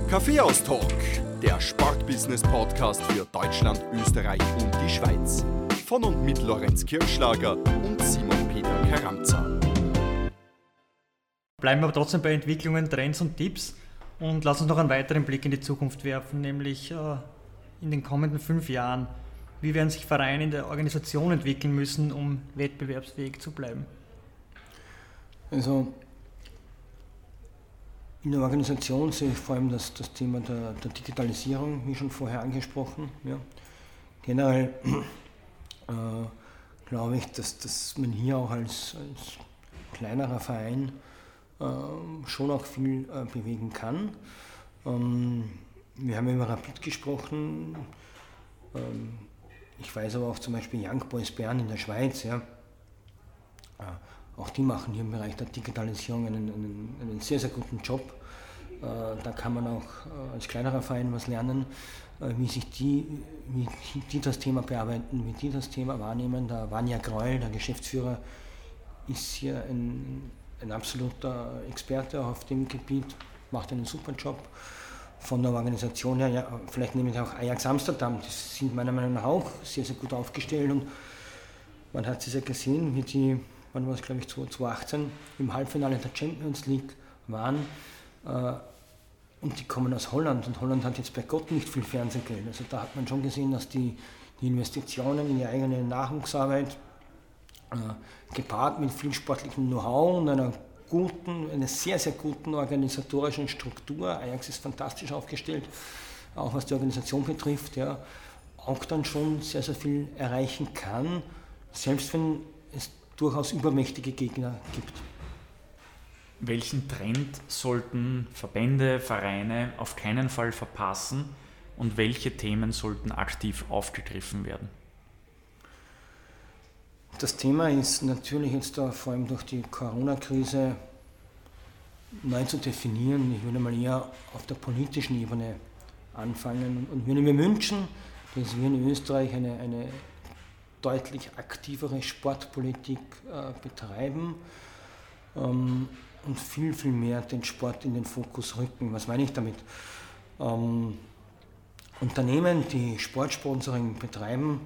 Kaffeehaus-Talk, der Sportbusiness-Podcast für Deutschland, Österreich und die Schweiz. Von und mit Lorenz Kirchschlager und Simon Peter Karamza. Bleiben wir aber trotzdem bei Entwicklungen, Trends und Tipps und lass uns noch einen weiteren Blick in die Zukunft werfen, nämlich in den kommenden 5 Jahren. Wie werden sich Vereine in der Organisation entwickeln müssen, um wettbewerbsfähig zu bleiben? Also in der Organisation sehe ich vor allem das Thema der Digitalisierung, wie schon vorher angesprochen. Ja. Generell glaube ich, dass man hier auch als kleinerer Verein schon auch viel bewegen kann. Wir haben über Rapid gesprochen. Ich weiß aber auch zum Beispiel Young Boys Bern in der Schweiz. Ja. Auch die machen hier im Bereich der Digitalisierung einen sehr, sehr guten Job. Da kann man auch als kleinerer Verein was lernen, wie die das Thema bearbeiten, wie die das Thema wahrnehmen. Der Vanja Greul, der Geschäftsführer, ist hier ein absoluter Experte auf dem Gebiet, macht einen super Job. Von der Organisation her, ja, vielleicht nehme ich auch Ajax Amsterdam, die sind meiner Meinung nach auch sehr, sehr gut aufgestellt und man hat es ja gesehen, wie die, wann war es, glaube ich, 2018 im Halbfinale der Champions League waren und die kommen aus Holland und Holland hat jetzt bei Gott nicht viel Fernsehgeld. Also da hat man schon gesehen, dass die Investitionen in die eigene Nachwuchsarbeit gepaart mit viel sportlichem Know-how und einer sehr, sehr guten organisatorischen Struktur. Ajax ist fantastisch aufgestellt, auch was die Organisation betrifft, ja, auch dann schon sehr, sehr viel erreichen kann, selbst wenn es durchaus übermächtige Gegner gibt. Welchen Trend sollten Verbände, Vereine auf keinen Fall verpassen und welche Themen sollten aktiv aufgegriffen werden? Das Thema ist natürlich jetzt da vor allem durch die Corona-Krise neu zu definieren. Ich würde mal eher auf der politischen Ebene anfangen und würde mir wünschen, dass wir in Österreich eine deutlich aktivere Sportpolitik betreiben und viel, viel mehr den Sport in den Fokus rücken. Was meine ich damit? Unternehmen, die Sportsponsoring betreiben,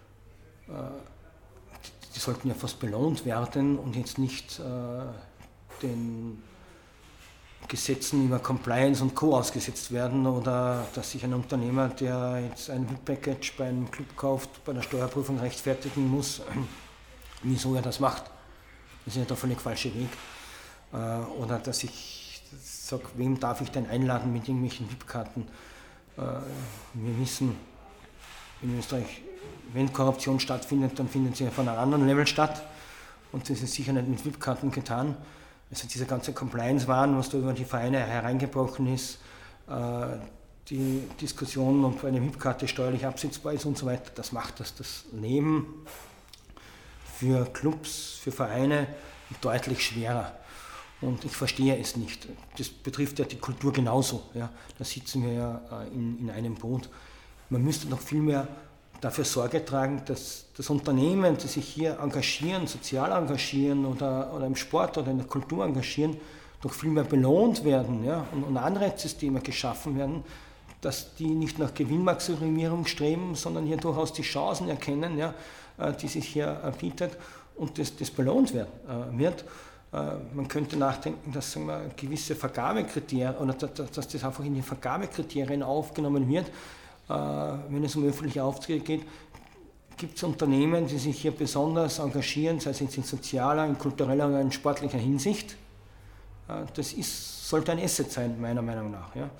die sollten ja fast belohnt werden und jetzt nicht den Gesetzen über Compliance und Co. ausgesetzt werden oder dass sich ein Unternehmer, der jetzt ein VIP-Package bei einem Club kauft, bei der Steuerprüfung rechtfertigen muss, wieso er das macht. Das ist ja der völlig falsche Weg. Oder dass ich sage, wem darf ich denn einladen mit irgendwelchen VIP-Karten? Wir wissen in Österreich, wenn Korruption stattfindet, dann findet sie von einem anderen Level statt und das ist sicher nicht mit VIP-Karten getan. Also dieser ganze Compliance-Wahn, was da über die Vereine hereingebrochen ist, die Diskussion, ob eine VIP-Karte steuerlich absetzbar ist und so weiter, das macht das Leben für Clubs, für Vereine deutlich schwerer. Und ich verstehe es nicht. Das betrifft ja die Kultur genauso. Ja. Da sitzen wir ja in einem Boot. Man müsste noch viel mehr dafür Sorge tragen, dass das Unternehmen, die sich hier engagieren, sozial engagieren oder im Sport oder in der Kultur engagieren, doch viel mehr belohnt werden, ja, und Anreizsysteme geschaffen werden, dass die nicht nach Gewinnmaximierung streben, sondern hier durchaus die Chancen erkennen, ja, die sich hier bietet und das belohnt wird. Man könnte nachdenken, dass, sagen wir, gewisse Vergabekriterien oder dass das einfach in die Vergabekriterien aufgenommen wird. Wenn es um öffentliche Aufträge geht, gibt es Unternehmen, die sich hier besonders engagieren, sei es in sozialer, in kultureller oder in sportlicher Hinsicht. Das sollte ein Asset sein, meiner Meinung nach. Ja.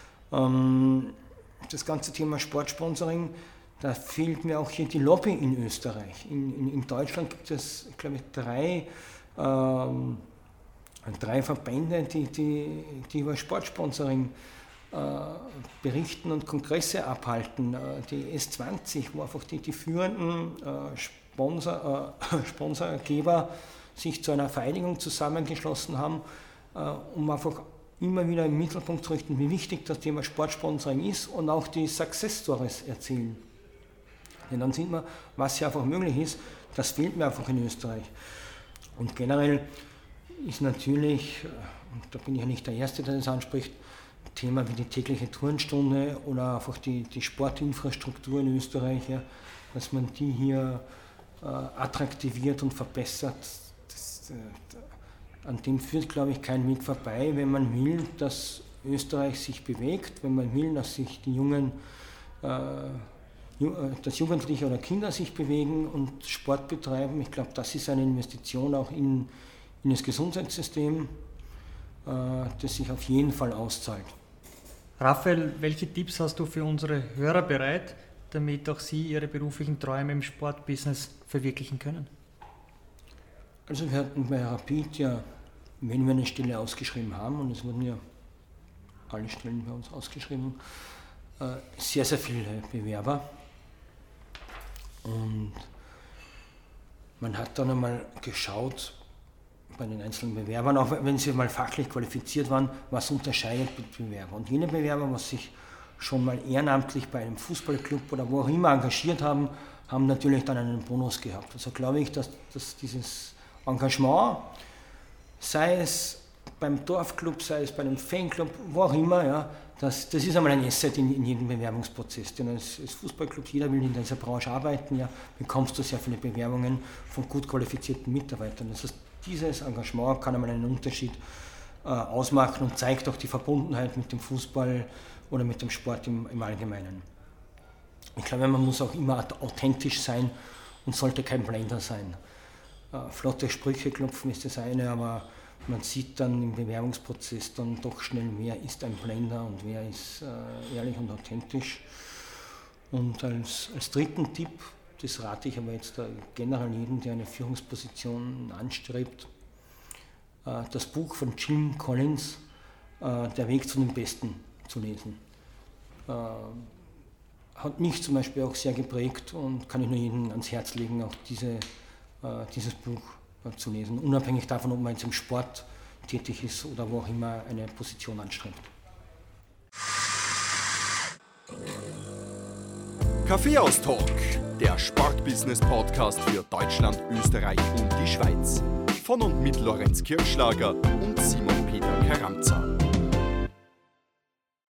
Das ganze Thema Sportsponsoring, da fehlt mir auch hier die Lobby in Österreich. In Deutschland gibt es, glaube ich, drei Verbände, die über Sportsponsoring berichten und Kongresse abhalten. Die S20, wo einfach die führenden Sponsorgeber sich zu einer Vereinigung zusammengeschlossen haben, um einfach immer wieder im Mittelpunkt zu richten, wie wichtig das Thema Sportsponsoring ist und auch die Success Stories erzählen. Denn dann sieht man, was hier einfach möglich ist. Das fehlt mir einfach in Österreich. Und generell ist natürlich, und da bin ich ja nicht der Erste, der das anspricht, Thema wie die tägliche Turnstunde oder einfach die Sportinfrastruktur in Österreich, ja, dass man die hier attraktiviert und verbessert. An dem führt, glaube ich, kein Weg vorbei, wenn man will, dass Österreich sich bewegt, wenn man will, dass sich die dass Jugendliche oder Kinder sich bewegen und Sport betreiben. Ich glaube, das ist eine Investition auch in das Gesundheitssystem, das sich auf jeden Fall auszahlt. Raphael, welche Tipps hast du für unsere Hörer bereit, damit auch sie ihre beruflichen Träume im Sportbusiness verwirklichen können? Also wir hatten bei Rapid ja, wenn wir eine Stelle ausgeschrieben haben, und es wurden ja alle Stellen bei uns ausgeschrieben, sehr, sehr viele Bewerber. Und man hat dann einmal geschaut bei den einzelnen Bewerbern, auch wenn sie mal fachlich qualifiziert waren, was unterscheidet mit Bewerber. Und jene Bewerber, was sich schon mal ehrenamtlich bei einem Fußballclub oder wo auch immer engagiert haben, haben natürlich dann einen Bonus gehabt. Also glaube ich, dass dieses Engagement, sei es beim Dorfclub, sei es bei einem Fanclub, wo auch immer, ja, das ist einmal ein Asset in jedem Bewerbungsprozess. Denn als Fußballclub, jeder will in dieser Branche arbeiten, ja, bekommst du sehr viele Bewerbungen von gut qualifizierten Mitarbeitern. Das heißt, dieses Engagement kann einmal einen Unterschied ausmachen und zeigt auch die Verbundenheit mit dem Fußball oder mit dem Sport im Allgemeinen. Ich glaube, man muss auch immer authentisch sein und sollte kein Blender sein. Flotte Sprüche klopfen ist das eine, aber man sieht dann im Bewerbungsprozess dann doch schnell, wer ist ein Blender und wer ist ehrlich und authentisch. Und als dritten Tipp, das rate ich aber jetzt generell jedem, der eine Führungsposition anstrebt, das Buch von Jim Collins, Der Weg zu den Besten, zu lesen. Hat mich zum Beispiel auch sehr geprägt und kann ich nur jedem ans Herz legen, auch dieses Buch zu lesen, unabhängig davon, ob man jetzt im Sport tätig ist oder wo auch immer eine Position anstrebt. Kaffeehaus-Talk, der Sportbusiness-Podcast für Deutschland, Österreich und die Schweiz. Von und mit Lorenz Kirschlager und Simon Peter Karamza.